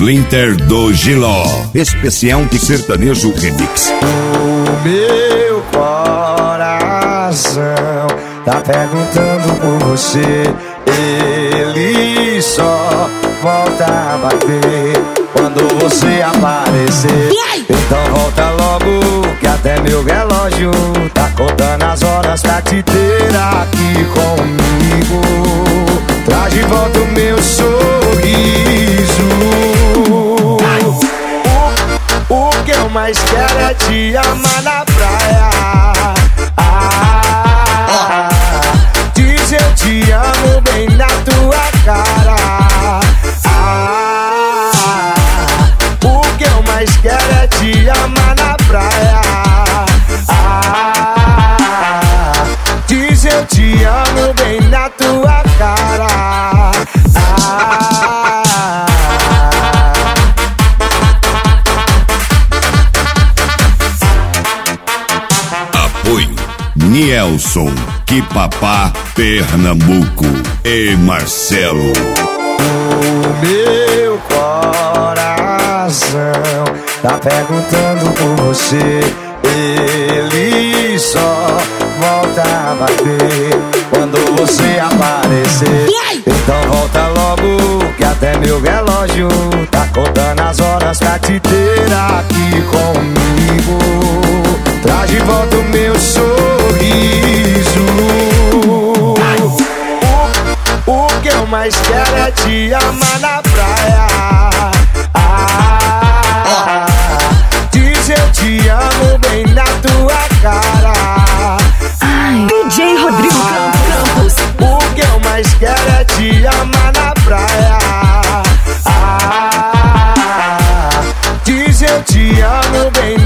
Splinter do Giló, especial de sertanejo remix. O meu coração tá perguntando por você. Ele só volta a bater quando você aparecer. Então volta logo, que até meu relógio tá contando as horas pra te ter aqui comigo. Traz de volta o meu sorriso. O que eu mais quero é te amar na praia. Diz eu te amo bem na tua cara. O que eu mais quero é te amar na praia. Diz eu te amo bem na tua cara. Apoio Nielson, Quipapá, Pernambuco e Marcelo. O meu coração tá perguntando por você. Ele só volta a bater quando você aparecer. Então volta logo, que até meu relógio tá contando as horas pra te ter aqui comigo. Traz de volta o meu sorriso. O que eu mais quero é te amar na praia. Diz eu te amo bem na tua cara. DJ Rodrigo Campos. O que eu mais quero é te amar na praia. Diz eu te amo bem